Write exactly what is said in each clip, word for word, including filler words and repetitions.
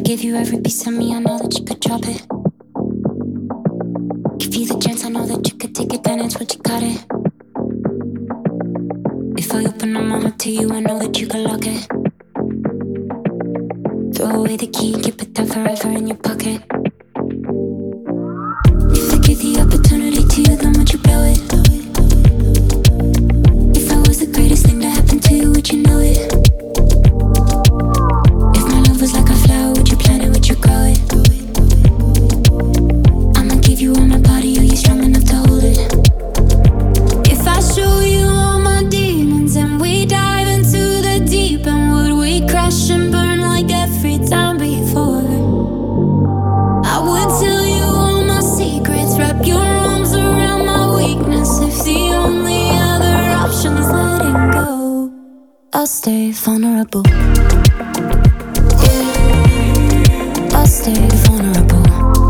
gave you every piece of me, I know that you could drop it. Give you the chance, I know that you could take advantage, but you got it. If I open up my heart to you, I know that you could lock it. Throw away the key and keep it there forever in your pocket. If I give the opportunity to you, then would you blow it? If I was the greatest thing to happen to you, would you know it? If my love was like a flower, would you plant it, would you grow it? I'ma give you all my body, are you strong enough to hold it? If I show you all my demons and we dive into the deep, and would we crash and burn like every time before? I would tell you all my secrets, wrap your arms around my weakness. If the only other option is letting go, I'll stay vulnerable. Yeah, I'll stay vulnerable.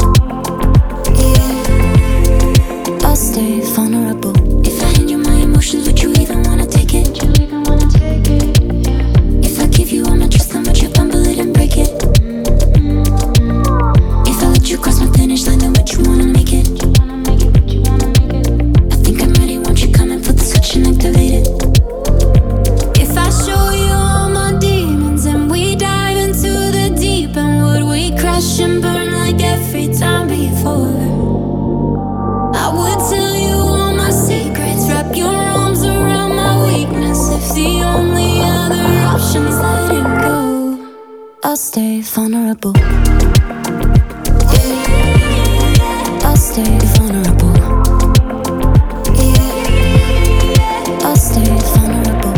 Yeah, I'll stay vulnerable. If I hand you my emotions, would you even wanna take it? Would you even wanna take it? Yeah. If I give you all my trust, then would you fumble it and break it? If I let you cross my finish line, then would you wanna make it? I think I'm ready, won't you come and flip the switch and activate it? If I show you all my demons and we dive into the deep, and would we crash and burn like every time before? I would tell you all my secrets, wrap your arms around my weakness. If the only other option is letting go, I'll stay vulnerable. Yeah, I'll stay vulnerable. Yeah, I'll stay vulnerable.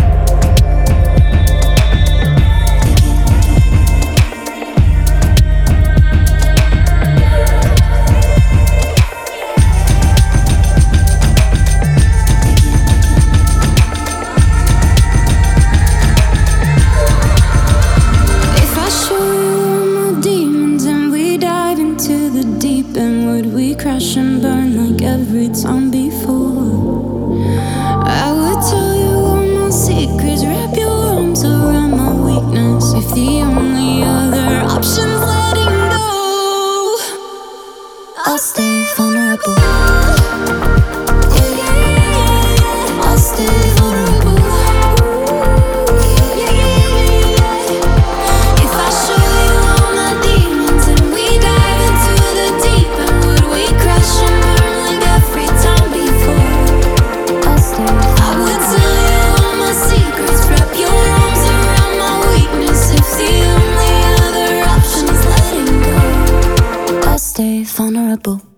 If I show you all my demons and we dive into the deep, and would we crash and burn like every time before? I would tell you all my secrets, wrap your arms around my weakness. If the only other option's letting go, I'll stay vulnerable. Yeah, I'll stay vulnerable. If I show you all my demons and we dive into the deep, and would we crash and burn like every time before? I'll stay. I would tell you all my secrets, wrap your arms around my weakness. If the only other option is letting go, I'll stay vulnerable.